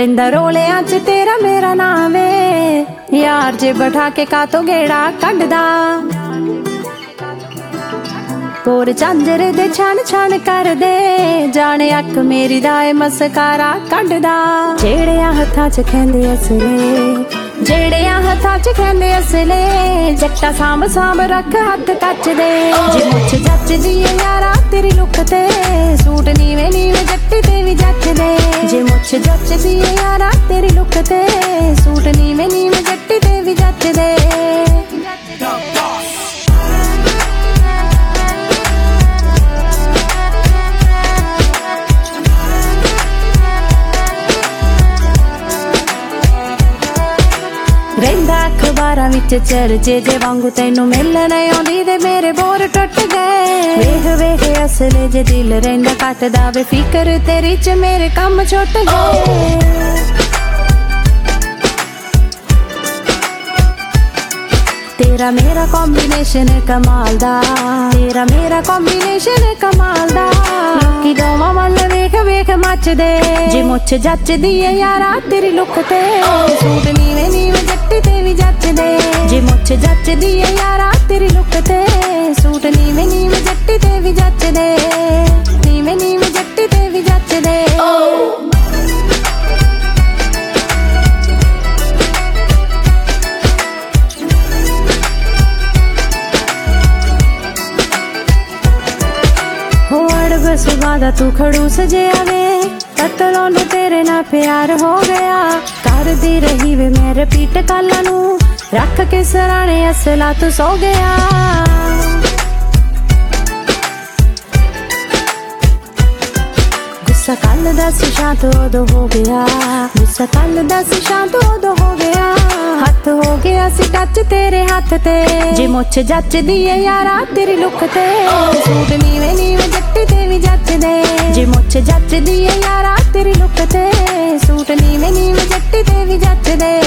रिंदा रोलियां च तेरा मेरा नाम है यार जे बैठा के का तो गेड़ा कड्डदा कोर झांजर दे छण छण कर दे जाने अख मेरी दाए मस्कारा कड्डदा जेड़ियां हत्थां च खेंदे असले जेड़ियां हत्थां च खेंदे असले जट्टा साम साम रख हत्थ कच दे जे मुछ जचदी है यारा तेरी लुक ते सूट नीवे नीवे जट्टी ते भी जच दे जे मुछ जचदी है यारा तेरी लुक ते सूट नीवे नीवे जट्टी ते भी जच दे ਰਹਿੰਦਾ ਅਖਬਾਰਾਂ ਵਿੱਚ ਚਰਚੇ ਜੇ ਵਾਂਗੂ ਤੈਨੂੰ ਮਿਲਣ ਆਉਂਦੀ ਤੇ ਮੇਰੇ ਬੋਰ ਟੁੱਟ ਗਏ ਵੇਖ ਵੇਖ ਅਸਲੇ ਜੇ ਦਿਲ ਰਹਿੰਦਾ ਕੱਟਦਾ ਵੇ ਫਿਕਰ ਤੇਰੀ ਚ ਮੇਰੇ ਕੰਮ ਛੁੱਟ ਗਏ तेरा मेरा कॉम्बिनेशन कमाल दा तेरा मेरा कॉम्बिनेशन कमाल दा लोकी दोवां वल वेख वेख मचदे जे मुछ जचदी है यारा तेरी लुक ते सूट नीवे नीवे जट्टी ते भी जचदे जे मुछ जचदी है यारा तेरी लुक ते सूट नीवे नीवे जट्टी ते भी जचदे नीवे नीवे जट्टी ते भी जचदे सुबह दा तू खड़ूस जे आवे कतलों नू तेरे ना प्यार हो गया कर दी रही वे मैं रिपीट काला नू रख के सराने असला तू सो गया गुस्सा कल दस शांत उदो हो गया गुस्सा कल दस शांत उदो हो गया हथ हो गया सी टच तेरे हाथ ते जे मुछ जचदी है यारा तेरी लुक ते सूट नीवे नीवे जट्टी ते भी जचदे जे मुछ जचदी है यारा तेरी लुक ते सूट नीवे नीवे जट्टी ते भी जचदे